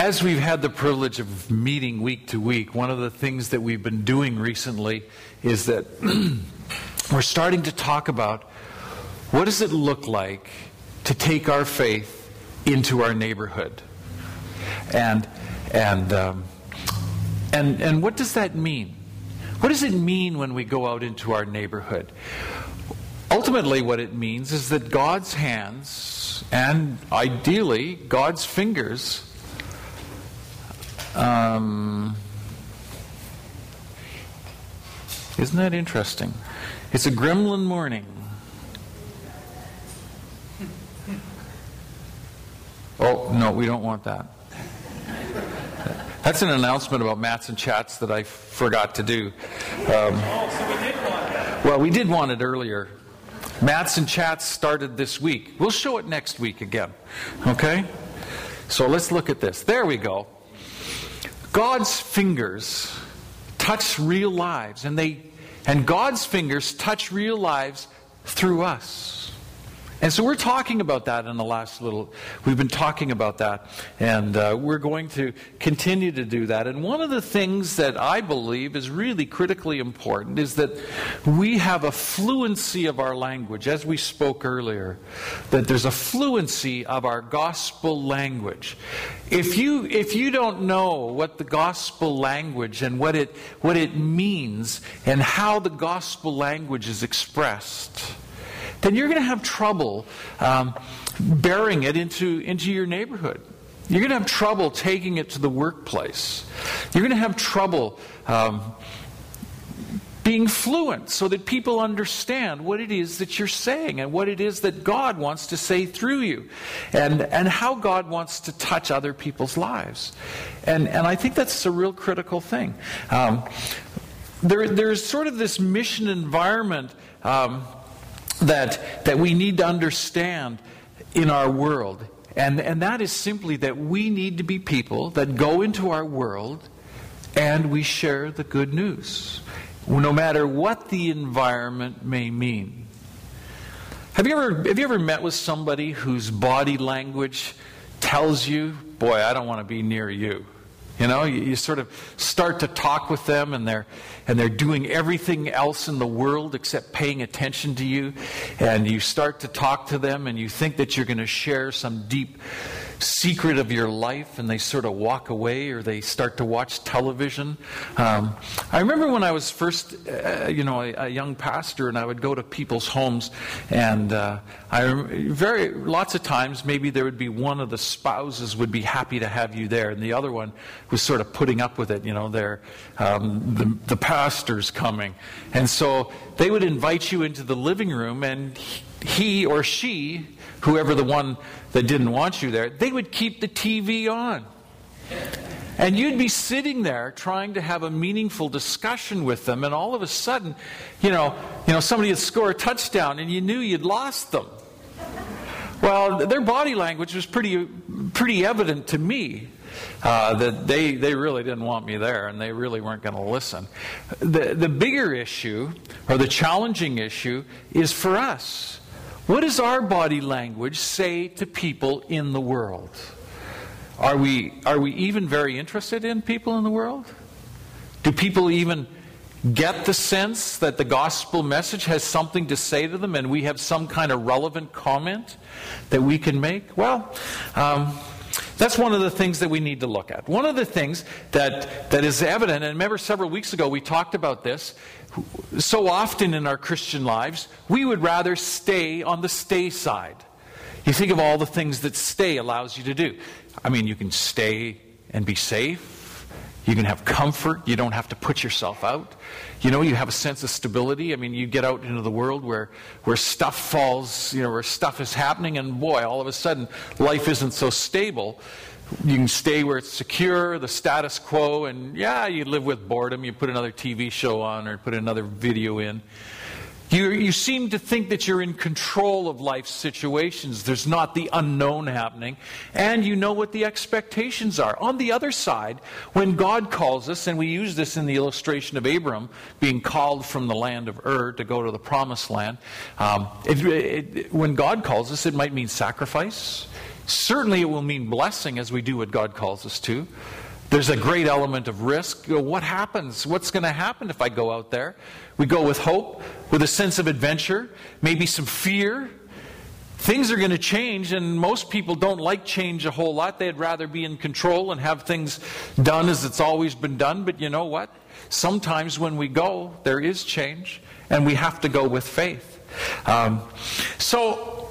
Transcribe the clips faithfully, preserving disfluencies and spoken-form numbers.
As we've had the privilege of meeting week to week, one of the things that we've been doing recently is that we're starting to talk about what does it look like to take our faith into our neighborhood, and and um, and and what does that mean? What does it mean when we go out into our neighborhood? Ultimately, what it means is that God's hands and ideally God's fingers. Um, isn't that interesting? It's a gremlin morning. Oh, no, we don't want that. That's an announcement about Mats and Chats that I forgot to do. Um, well, we did want it earlier. Mats and Chats started this week. We'll show it next week again. Okay? So let's look at this. There we go. God's fingers touch real lives, and they and God's fingers touch real lives through us. And so we're talking about that in the last little, we've been talking about that, and uh, we're going to continue to do that. And one of the things that I believe is really critically important is that we have a fluency of our language, as we spoke earlier, that there's a fluency of our gospel language. If you if you don't know what the gospel language and what it what it means and how the gospel language is expressed, then you're going to have trouble um, bearing it into, into your neighborhood. You're going to have trouble taking it to the workplace. You're going to have trouble um, being fluent so that people understand what it is that you're saying and what it is that God wants to say through you, and, and how God wants to touch other people's lives. And, and I think that's a real critical thing. Um, there, there's sort of this mission environment um, that that we need to understand in our world. And, and that is simply that we need to be people that go into our world and we share the good news, no matter what the environment may mean. Have you ever have you ever met with somebody whose body language tells you, boy, I don't want to be near you? You know, you, you sort of start to talk with them, and they're and they're doing everything else in the world except paying attention to you. And you start to talk to them, and you think that you're going to share some deep secret of your life, and they sort of walk away, or they start to watch television. Um, I remember when I was first, uh, you know, a, a young pastor, and I would go to people's homes, and uh, I very lots of times maybe there would be one of the spouses would be happy to have you there, and the other one was sort of putting up with it. You know, they're um, the, the pastor's coming, and so they would invite you into the living room, and he or she, whoever the one that didn't want you there, they would keep the T V on. And you'd be sitting there trying to have a meaningful discussion with them, and all of a sudden, you know, you know, somebody would score a touchdown, and you knew you'd lost them. Well, their body language was pretty, pretty evident to me. Uh, that they, they really didn't want me there, and they really weren't going to listen. The, the bigger issue, or the challenging issue, is for us. What does our body language say to people in the world? Are we, are we even very interested in people in the world? Do people even get the sense that the gospel message has something to say to them, and we have some kind of relevant comment that we can make? Well, um, that's one of the things that we need to look at. One of the things that, that is evident, and remember several weeks ago we talked about this, so often in our Christian lives, we would rather stay on the stay side. You think of all the things that stay allows you to do. I mean, you can stay and be safe. You can have comfort. You don't have to put yourself out. You know, you have a sense of stability. I mean, you get out into the world where, where stuff falls, you know, where stuff is happening, and boy, all of a sudden, life isn't so stable. You can stay where it's secure, the status quo, and yeah, you live with boredom. You put another T V show on or put another video in. You, you seem to think that you're in control of life's situations. There's not the unknown happening, and you know what the expectations are. On the other side, when God calls us, and we use this in the illustration of Abram being called from the land of Ur to go to the promised land, um, it, it, when God calls us, it might mean sacrifice. Certainly it will mean blessing as we do what God calls us to. There's a great element of risk. You know, what happens? What's going to happen if I go out there? We go with hope, with a sense of adventure, maybe some fear. Things are going to change, and most people don't like change a whole lot. They'd rather be in control and have things done as it's always been done. But you know what? Sometimes when we go, there is change, and we have to go with faith. Um, so,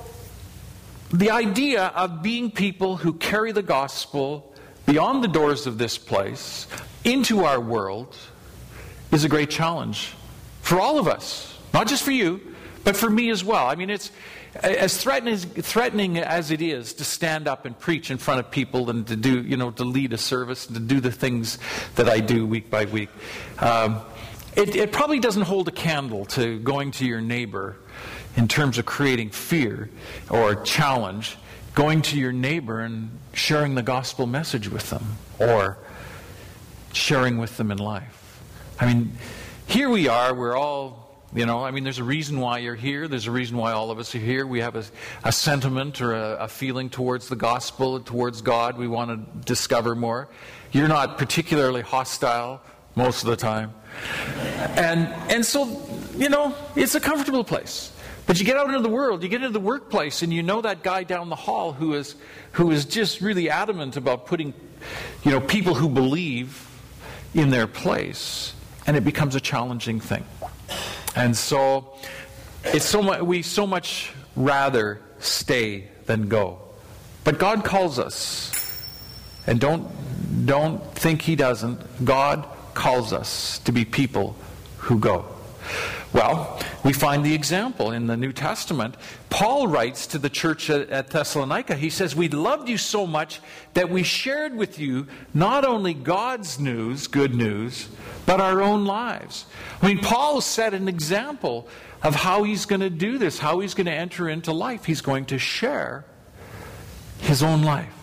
the idea of being people who carry the gospel beyond the doors of this place into our world is a great challenge for all of us. Not just for you, but for me as well. I mean, it's as threatening, threatening as it is to stand up and preach in front of people and to do, you know, to lead a service and to do the things that I do week by week. Um, it, it probably doesn't hold a candle to going to your neighbor in terms of creating fear or challenge, going to your neighbor and sharing the gospel message with them or sharing with them in life. I mean, here we are, we're all... You know, I mean, there's a reason why you're here. There's a reason why all of us are here. We have a, a sentiment or a, a feeling towards the gospel, towards God. We want to discover more. You're not particularly hostile most of the time. And and so, you know, it's a comfortable place. But you get out into the world, you get into the workplace, and you know that guy down the hall who is who is just really adamant about putting, you know, people who believe in their place. And it becomes a challenging thing. And so, it's so much, we so much rather stay than go. But God calls us. And don't, don't think He doesn't. God calls us to be people who go. Well, we find the example in the New Testament. Paul writes to the church at Thessalonica. He says, "We loved you so much that we shared with you not only God's news, good news, but our own lives." I mean, Paul set an example of how he's going to do this, how he's going to enter into life. He's going to share his own life.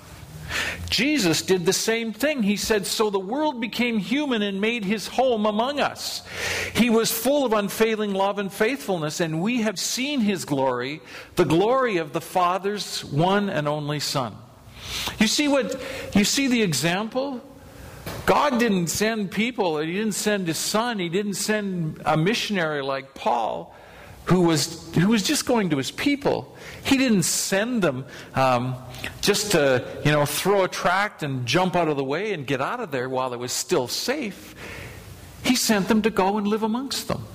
Jesus did the same thing. He said, "So the world became human and made His home among us. He was full of unfailing love and faithfulness, and we have seen His glory, the glory of the Father's one and only Son." You see what? You see the example? God didn't send people. He didn't send His Son. He didn't send a missionary like Paul, who was who was just going to his people. He didn't send them um, just to, you know, throw a tract and jump out of the way and get out of there while it was still safe. He sent them to go and live amongst them.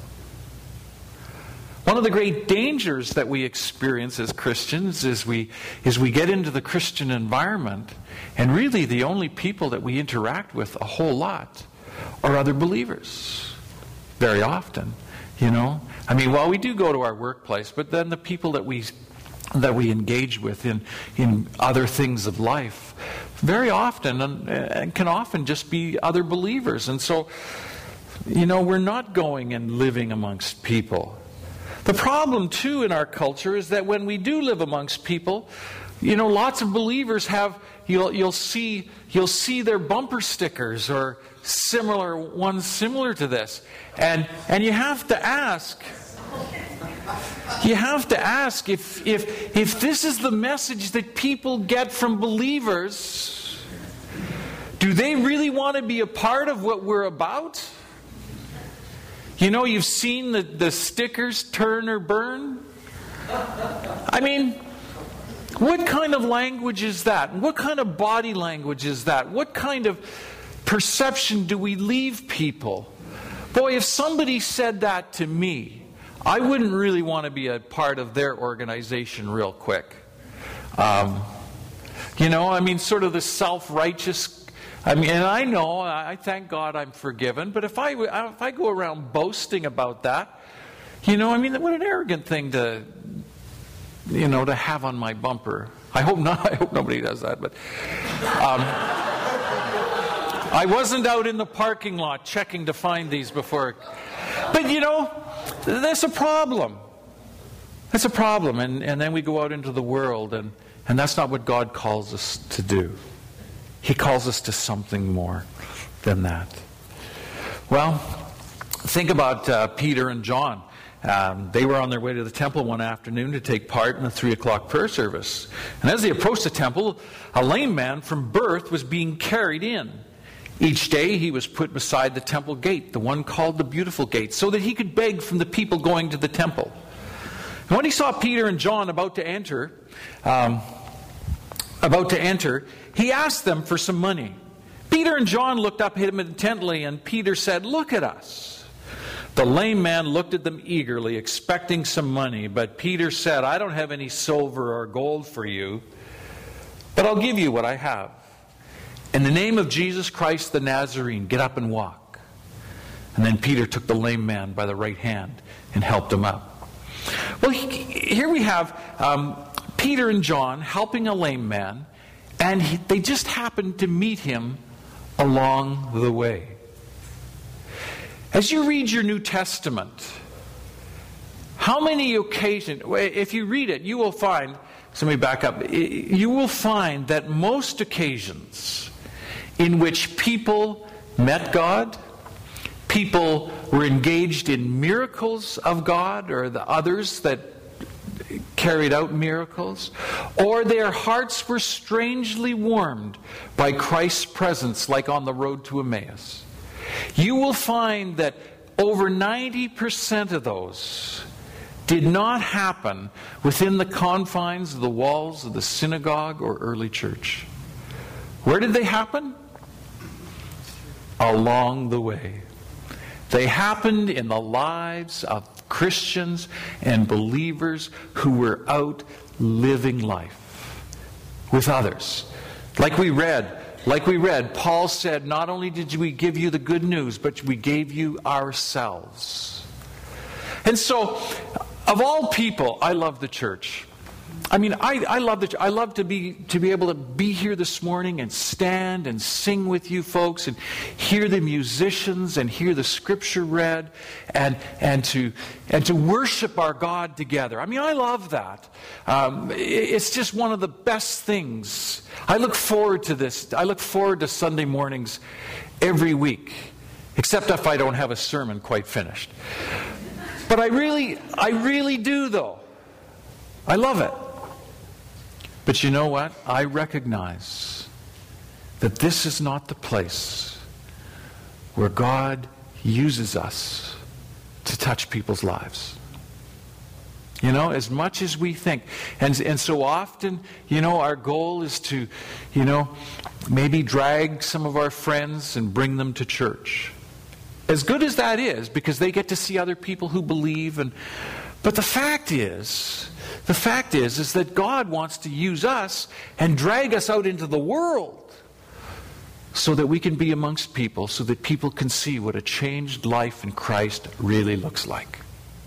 One of the great dangers that we experience as Christians is we is we get into the Christian environment, and really the only people that we interact with a whole lot are other believers. Very often, you know. I mean, well, we do go to our workplace, but then the people that we that we engage with in in other things of life, very often and, and can often just be other believers. And so, you know, we're not going and living amongst people. The problem, too, in our culture is that when we do live amongst people, you know, lots of believers have, you'll you'll see you'll see their bumper stickers or similar ones similar to this. And and you have to ask, you have to ask if if if this is the message that people get from believers, do they really want to be a part of what we're about? You know, you've seen the, the stickers turn or burn. I mean, what kind of language is that? What kind of body language is that? What kind of perception do we leave people? Boy, if somebody said that to me, I wouldn't really want to be a part of their organization real quick. Um, you know, I mean, sort of the self-righteous. I mean, and I know, I thank God I'm forgiven, but if I, if I go around boasting about that, you know, I mean, what an arrogant thing to, you know, to have on my bumper. I hope not, I hope nobody does that, but um, I wasn't out in the parking lot checking to find these before. But, you know, that's a problem. That's a problem, and, and then we go out into the world, and, and that's not what God calls us to do. He calls us to something more than that. Well, think about uh, Peter and John. Um, they were on their way to the temple one afternoon to take part in the three o'clock prayer service. And as they approached the temple, a lame man from birth was being carried in. Each day he was put beside the temple gate, the one called the Beautiful Gate, so that he could beg from the people going to the temple. And when he saw Peter and John about to enter, um, about to enter, he asked them for some money. Peter and John looked up at him intently, and Peter said, "Look at us." The lame man looked at them eagerly, expecting some money, but Peter said, "I don't have any silver or gold for you, but I'll give you what I have. In the name of Jesus Christ the Nazarene, get up and walk." And then Peter took the lame man by the right hand and helped him up. Well, here we have um, Peter and John helping a lame man, and he, they just happened to meet him along the way. As you read your New Testament, how many occasions, if you read it, you will find, so let me back up, you will find that most occasions in which people met God, people were engaged in miracles of God, or the others that carried out miracles, or their hearts were strangely warmed by Christ's presence, like on the road to Emmaus. You will find that over ninety percent of those did not happen within the confines of the walls of the synagogue or early church. Where did they happen? Along the way. They happened in the lives of Christians and believers who were out living life with others. Like we read, like we read, Paul said, not only did we give you the good news, but we gave you ourselves. And so, of all people, I love the church. I mean, I, I love the, I love to be to be able to be here this morning and stand and sing with you folks and hear the musicians and hear the scripture read and and to and to worship our God together. I mean, I love that. Um, it's just one of the best things. I look forward to this. I look forward to Sunday mornings every week, except if I don't have a sermon quite finished. But I really, I really do, though. I love it. But you know what? I recognize that this is not the place where God uses us to touch people's lives. You know, as much as we think. And, and so often, you know, our goal is to, you know, maybe drag some of our friends and bring them to church. As good as that is, because they get to see other people who believe. And but the fact is, the fact is, is that God wants to use us and drag us out into the world so that we can be amongst people, so that people can see what a changed life in Christ really looks like.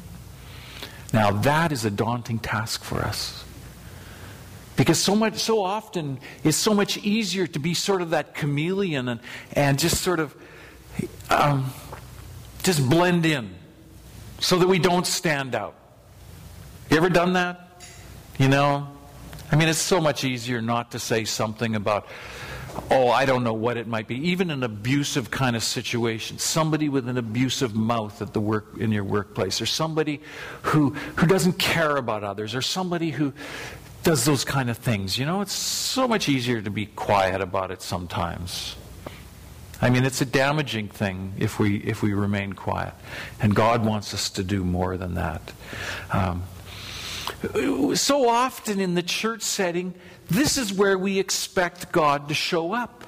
Now that is a daunting task for us. Because so much, so often, it's so much easier to be sort of that chameleon and, and just sort of um, just blend in so that we don't stand out. You ever done that? You know? I mean, it's so much easier not to say something about, oh, I don't know what it might be. Even an abusive kind of situation. Somebody with an abusive mouth at the work in your workplace. Or somebody who, who doesn't care about others. Or somebody who does those kind of things. You know, it's so much easier to be quiet about it sometimes. I mean, it's a damaging thing if we if we remain quiet. And God wants us to do more than that. Um, so often in the church setting, this is where we expect God to show up.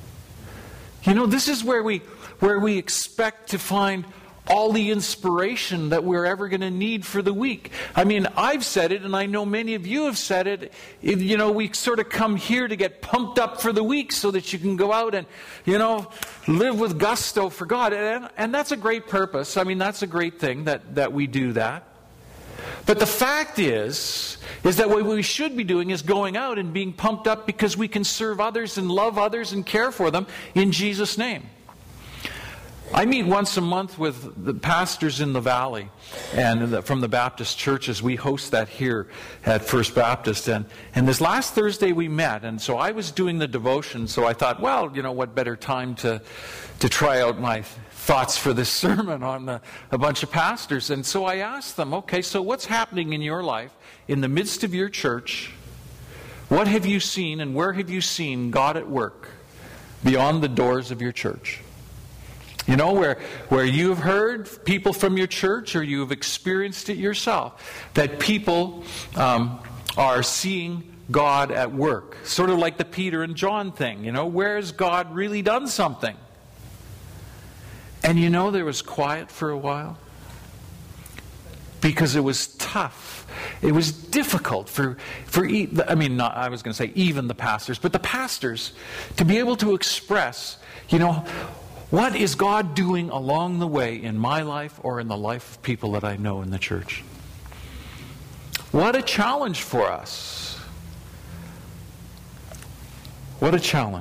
You know, this is where we where we expect to find all the inspiration that we're ever going to need for the week. I mean, I've said it, and I know many of you have said it. You know, we sort of come here to get pumped up for the week so that you can go out and, you know, live with gusto for God. And, and that's a great purpose. I mean, that's a great thing that, that we do that. But the fact is, is that what we should be doing is going out and being pumped up because we can serve others and love others and care for them in Jesus' name. I meet once a month with the pastors in the valley and the, from the Baptist churches. We host that here at First Baptist. And, and this last Thursday we met. And so I was doing the devotion. So I thought, well, you know, what better time to, to try out my thoughts for this sermon on the, a bunch of pastors. And so I asked them, okay, so what's happening in your life in the midst of your church? What have you seen and where have you seen God at work beyond the doors of your church? You know, where, where you've heard people from your church or you've experienced it yourself, that people um, are seeing God at work. Sort of like the Peter and John thing, you know, where has God really done something? And you know, there was quiet for a while because it was tough. It was difficult for, for I mean, not, I was going to say even the pastors, but the pastors to be able to express, you know, what is God doing along the way in my life or in the life of people that I know in the church? What a challenge for us. What a challenge.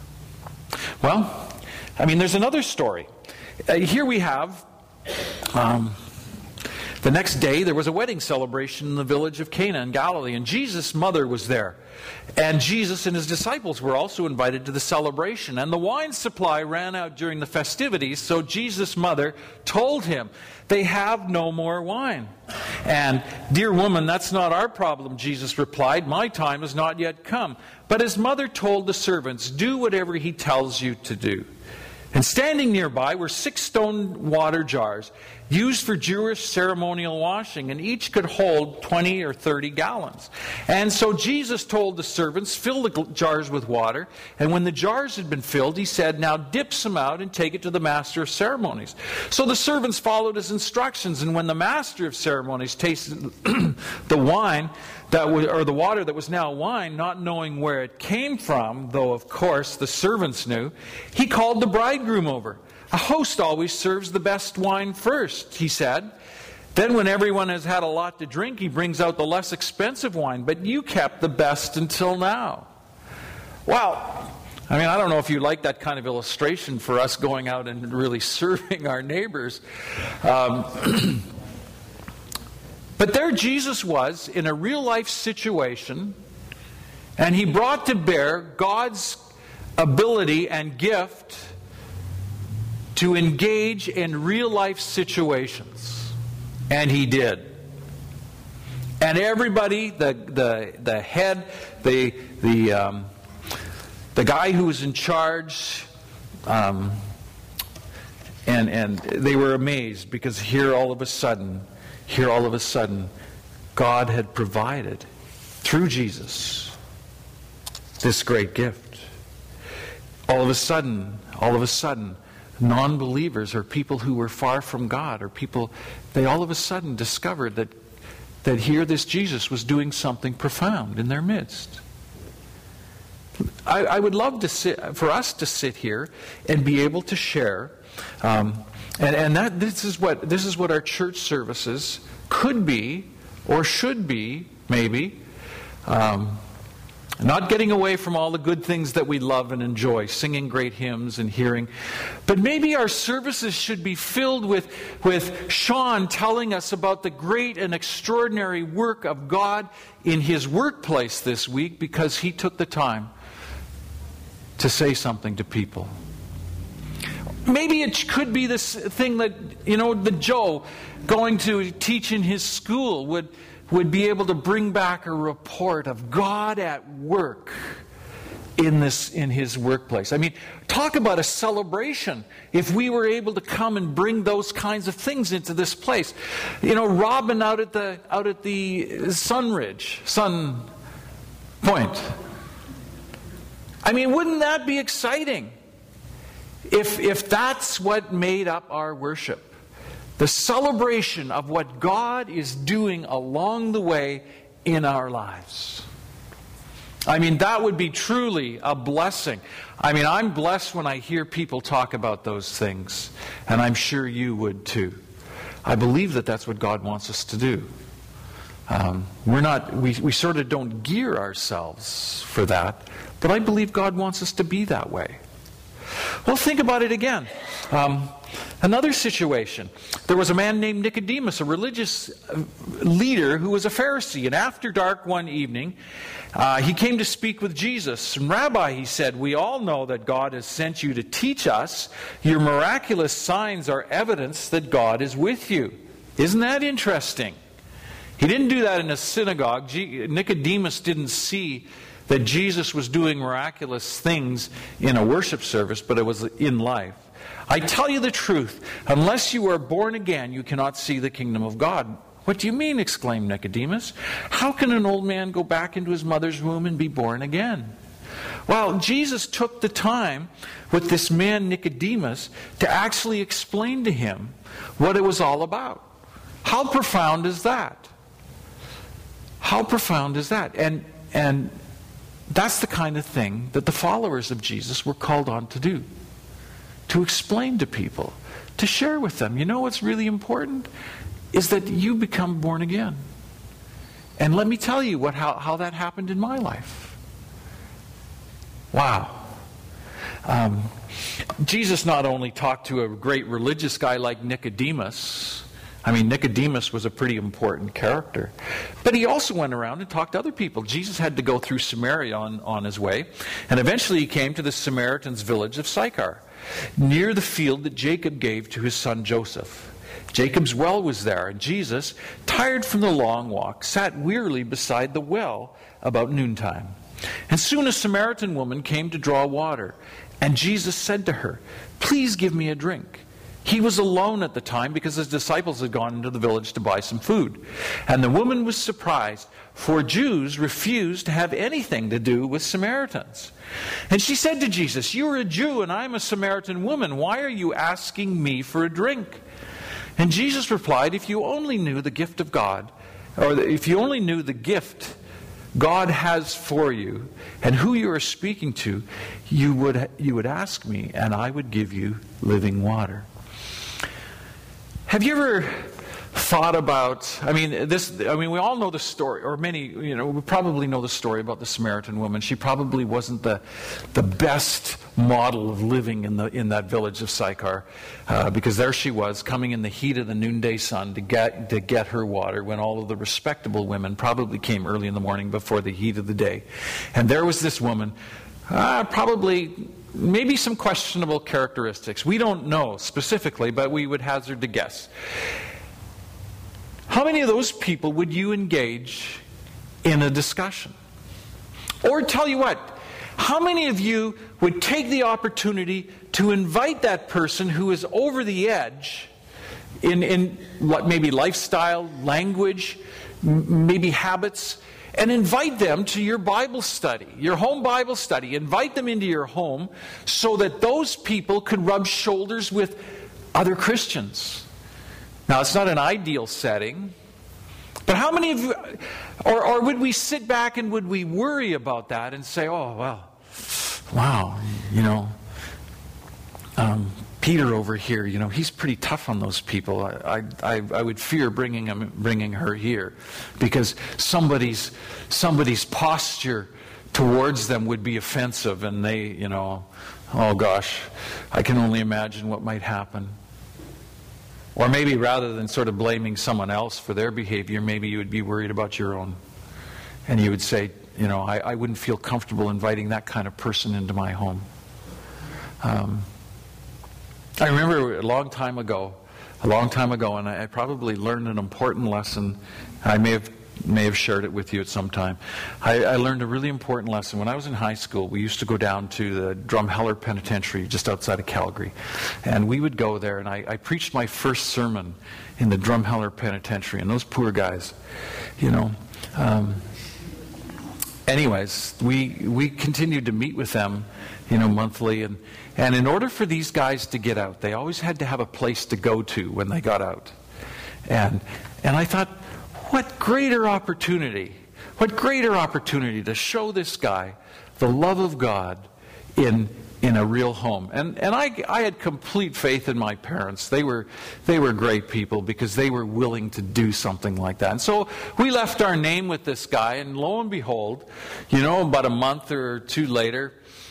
Well, I mean, there's another story. Uh, here we have, um, the next day there was a wedding celebration in the village of Cana in Galilee, and Jesus' mother was there. And Jesus and his disciples were also invited to the celebration. And the wine supply ran out during the festivities, so Jesus' mother told him, they have no more wine. And, dear woman, that's not our problem, Jesus replied. My time has not yet come. But his mother told the servants, do whatever he tells you to do. And standing nearby were six stone water jars used for Jewish ceremonial washing, and each could hold twenty or thirty gallons. And so Jesus told the servants, fill the jars with water, and when the jars had been filled, he said, now dip some out and take it to the master of ceremonies. So the servants followed his instructions, and when the master of ceremonies tasted the wine, that was, or the water that was now wine, not knowing where it came from, though of course the servants knew, he called the bridegroom over. A host always serves the best wine first, he said. Then when everyone has had a lot to drink, he brings out the less expensive wine, but you kept the best until now. Well, I mean, I don't know if you like that kind of illustration for us going out and really serving our neighbors. Um, but there Jesus was in a real-life situation, and he brought to bear God's ability and gift to engage in real-life situations. And he did. And everybody, the the the head, the the um, the guy who was in charge, um, and and they were amazed because here all of a sudden, here all of a sudden, God had provided through Jesus this great gift. All of a sudden, all of a sudden, non-believers or people who were far from God or people, they all of a sudden discovered that that here this Jesus was doing something profound in their midst. I, I would love to sit, for us to sit here and be able to share, um, and, and that this is what this is what our church services could be or should be, maybe. Um, Not getting away from all the good things that we love and enjoy, singing great hymns and hearing. But maybe our services should be filled with, with Sean telling us about the great and extraordinary work of God in his workplace this week because he took the time to say something to people. Maybe it could be this thing that, you know, the Joe going to teach in his school would... would be able to bring back a report of God at work in this in his workplace. I mean, talk about a celebration if we were able to come and bring those kinds of things into this place. You know, Robin out at the out at the Sunridge, Sun Point. I mean, wouldn't that be exciting if if that's what made up our worship? The celebration of what God is doing along the way in our lives. I mean, that would be truly a blessing. I mean, I'm blessed when I hear people talk about those things, and I'm sure you would too. I believe that that's what God wants us to do. Um, we're not, we, we sort of don't gear ourselves for that, but I believe God wants us to be that way. Well, think about it again. Um, another situation. There was a man named Nicodemus, a religious leader who was a Pharisee. And after dark one evening, uh, he came to speak with Jesus. And Rabbi, he said, we all know that God has sent you to teach us. Your miraculous signs are evidence that God is with you. Isn't that interesting? He didn't do that in a synagogue. Nicodemus didn't see that Jesus was doing miraculous things in a worship service, but it was in life. I tell you the truth, unless you are born again, you cannot see the kingdom of God. What do you mean? Exclaimed Nicodemus. How can an old man go back into his mother's womb and be born again? Well, Jesus took the time with this man Nicodemus to actually explain to him what it was all about. How profound is that? How profound is that? And and that's the kind of thing that the followers of Jesus were called on to do. To explain to people, to share with them. You know what's really important? Is that you become born again. And let me tell you what how, how that happened in my life. Wow. Um, Jesus not only talked to a great religious guy like Nicodemus. I mean, Nicodemus was a pretty important character. But he also went around and talked to other people. Jesus had to go through Samaria on, on his way. And eventually he came to the Samaritan's village of Sychar, near the field that Jacob gave to his son Joseph. Jacob's well was there, and Jesus, tired from the long walk, sat wearily beside the well about noontime. And soon a Samaritan woman came to draw water. And Jesus said to her, "Please give me a drink." He was alone at the time because his disciples had gone into the village to buy some food. And the woman was surprised, for Jews refused to have anything to do with Samaritans. And she said to Jesus, "You are a Jew and I am a Samaritan woman. Why are you asking me for a drink?" And Jesus replied, "If you only knew the gift of God, or if you only knew the gift God has for you and who you are speaking to, you would you would ask me and I would give you living water." Have you ever thought about, I mean, this, I mean, we all know the story, or many, you know, we probably know the story about the Samaritan woman. She probably wasn't the the best model of living in the in that village of Sychar, uh, because there she was, coming in the heat of the noonday sun to get to get her water, when all of the respectable women probably came early in the morning before the heat of the day. And there was this woman, uh, probably maybe some questionable characteristics. We don't know specifically, but we would hazard to guess. How many of those people would you engage in a discussion? Or tell you what, how many of you would take the opportunity to invite that person who is over the edge in, in maybe lifestyle, language, maybe habits, and invite them to your Bible study, your home Bible study. Invite them into your home so that those people could rub shoulders with other Christians. Now, it's not an ideal setting, but how many of you, or, or would we sit back and would we worry about that and say, "Oh, well, wow, you know, um, Peter over here, you know, he's pretty tough on those people. I, I, I would fear bringing him, bringing her here, because somebody's somebody's posture towards them would be offensive, and they, you know, oh gosh, I can only imagine what might happen." Or maybe rather than sort of blaming someone else for their behavior, maybe you would be worried about your own, and you would say, you know, I, I wouldn't feel comfortable inviting that kind of person into my home. Um, I remember a long time ago, a long time ago, and I probably learned an important lesson. I may have may have shared it with you at some time. I, I learned a really important lesson. When I was in high school, we used to go down to the Drumheller Penitentiary just outside of Calgary. And we would go there, and I, I preached my first sermon in the Drumheller Penitentiary. And those poor guys, you know. Um, anyways, we we continued to meet with them, you know, monthly. And, and in order for these guys to get out, they always had to have a place to go to when they got out. And and I thought, what greater opportunity, what greater opportunity to show this guy the love of God in in a real home. And and I I had complete faith in my parents. They were they were great people because they were willing to do something like that. And so we left our name with this guy, and lo and behold, you know, about a month or two later,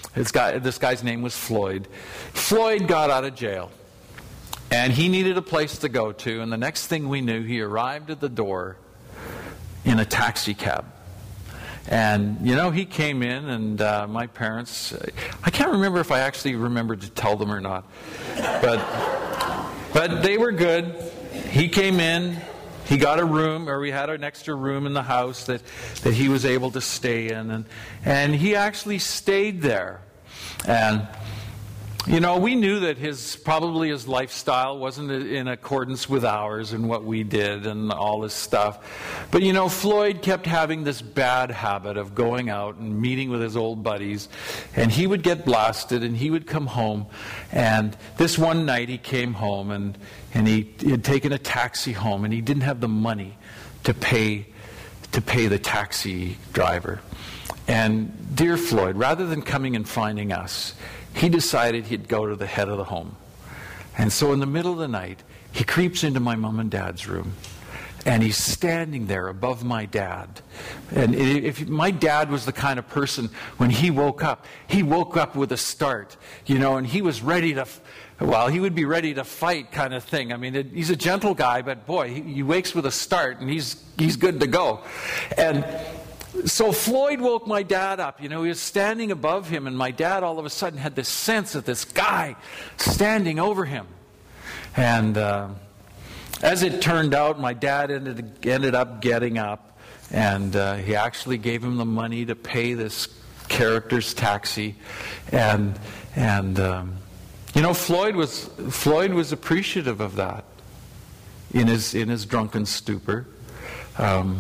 This guy, this guy's name was Floyd. Floyd got out of jail. And he needed a place to go to. And the next thing we knew, he arrived at the door in a taxi cab. And, you know, he came in, and uh, my parents, I can't remember if I actually remembered to tell them or not. But, but they were good. He came in. He got a room, or we had an extra room in the house that, that he was able to stay in. And, and he actually stayed there. And, you know, we knew that his probably his lifestyle wasn't in accordance with ours and what we did and all this stuff. But, you know, Floyd kept having this bad habit of going out and meeting with his old buddies. And he would get blasted, and he would come home. And this one night he came home, and, and he, he had taken a taxi home, and he didn't have the money to pay to pay the taxi driver. And dear Floyd, rather than coming and finding us, he decided he'd go to the head of the home. And so in the middle of the night, he creeps into my mom and dad's room. And he's standing there above my dad. And if my dad was the kind of person, when he woke up, he woke up with a start, you know, and he was ready to, well, he would be ready to fight kind of thing. I mean, it, he's a gentle guy, but boy, he, he wakes with a start, and he's he's good to go. And so Floyd woke my dad up. You know, he was standing above him, and my dad all of a sudden had this sense of this guy standing over him. And uh, as it turned out, my dad ended, ended up getting up, and uh, he actually gave him the money to pay this character's taxi. And, and um, you know, Floyd was, Floyd was appreciative of that in his, in his drunken stupor. Um,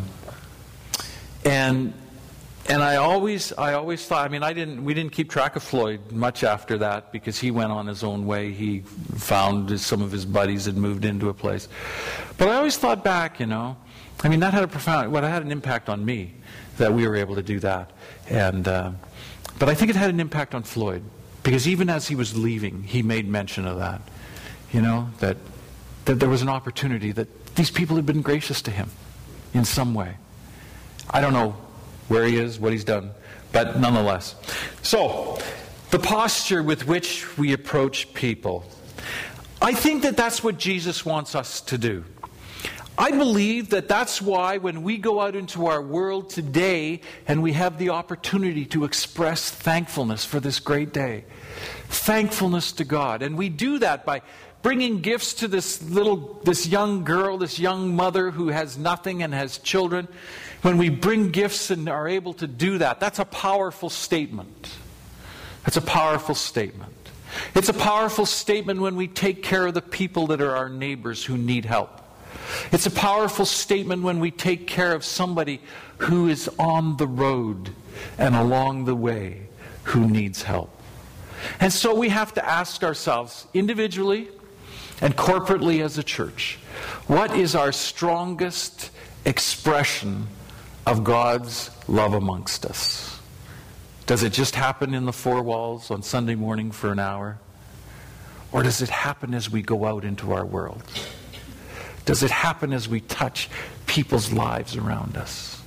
And and I always I always thought, I mean, I didn't we didn't keep track of Floyd much after that, because he went on his own way. He found some of his buddies had moved into a place. But I always thought back, you know, I mean, that had a profound, well, it had an impact on me that we were able to do that. And uh, but I think it had an impact on Floyd, because even as he was leaving, he made mention of that. You know, that that there was an opportunity, that these people had been gracious to him in some way. I don't know where he is, what he's done, but nonetheless. So, the posture with which we approach people. I think that that's what Jesus wants us to do. I believe that that's why when we go out into our world today and we have the opportunity to express thankfulness for this great day, thankfulness to God, and we do that by bringing gifts to this little, this young girl, this young mother who has nothing and has children. When we bring gifts and are able to do that, that's a powerful statement. That's a powerful statement. It's a powerful statement when we take care of the people that are our neighbors who need help. It's a powerful statement when we take care of somebody who is on the road and along the way who needs help. And so we have to ask ourselves, individually and corporately as a church, what is our strongest expression of God's love amongst us? Does it just happen in the four walls on Sunday morning for an hour? Or does it happen as we go out into our world? Does it happen as we touch people's lives around us?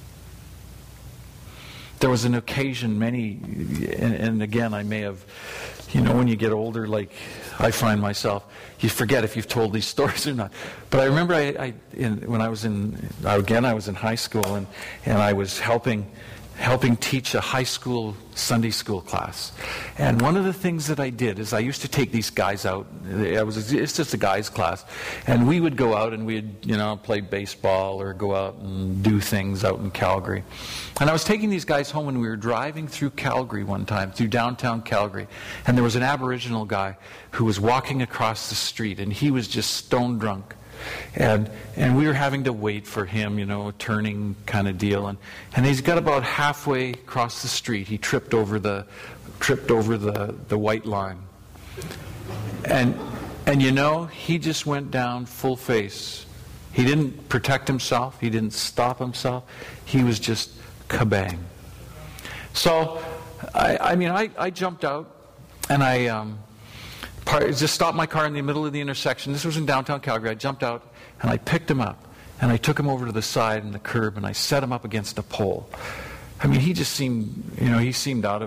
There was an occasion, many, and, and again, I may have, you know, when you get older, like I find myself, you forget if you've told these stories or not. But I remember I, I in, when I was in, again, I was in high school, and, and I was helping helping teach a high school Sunday school class. And one of the things that I did is I used to take these guys out. It was it's just a guys class, and we would go out and we'd you know play baseball or go out and do things out in Calgary. And I was taking these guys home, and we were driving through Calgary one time, through downtown Calgary, and there was an Aboriginal guy who was walking across the street, and he was just stone drunk. And and we were having to wait for him, you know, a turning kind of deal. And, and he's got about halfway across the street. He tripped over the tripped over the, the white line. And and you know, he just went down full face. He didn't protect himself. He didn't stop himself. He was just kabang. So, I, I mean, I, I jumped out, and I... Um, just stopped my car in the middle of the intersection. This was in downtown Calgary. I jumped out, and I picked him up, and I took him over to the side and the curb, and I set him up against a pole. I mean, he just seemed, you know, he seemed out of it.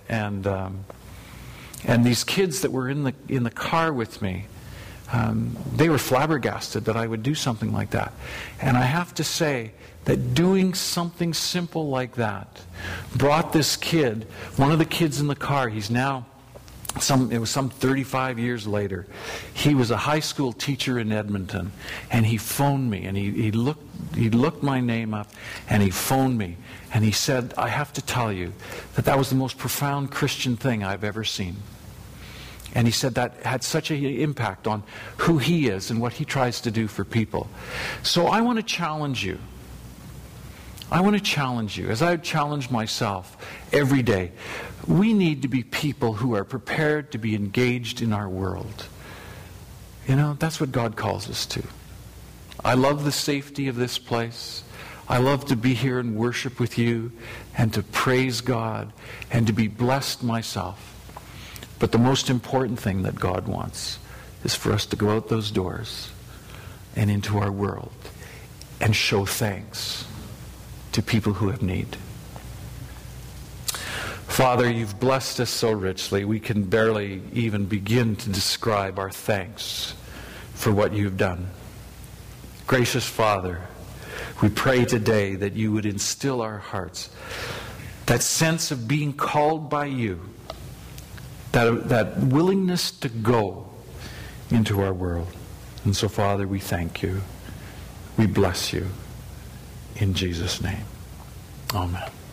and um, and these kids that were in the in the car with me, um, they were flabbergasted that I would do something like that. And I have to say that doing something simple like that brought this kid, one of the kids in the car, he's now, some it was some thirty-five years later, he was a high school teacher in Edmonton, and he phoned me, and he, he looked he looked my name up, and he phoned me, and he said, I have to tell you that that was the most profound Christian thing I've ever seen. And he said that had such an impact on who he is and what he tries to do for people. So I want to challenge you. I want to challenge you, as I challenge myself every day. We need to be people who are prepared to be engaged in our world. You know, that's what God calls us to. I love the safety of this place. I love to be here and worship with you and to praise God and to be blessed myself. But the most important thing that God wants is for us to go out those doors and into our world and show thanks to people who have need. Father, you've blessed us so richly, we can barely even begin to describe our thanks for what you've done. Gracious Father, we pray today that you would instill our hearts that sense of being called by you, that, that willingness to go into our world. And so, Father, we thank you. We bless you. In Jesus' name. Amen.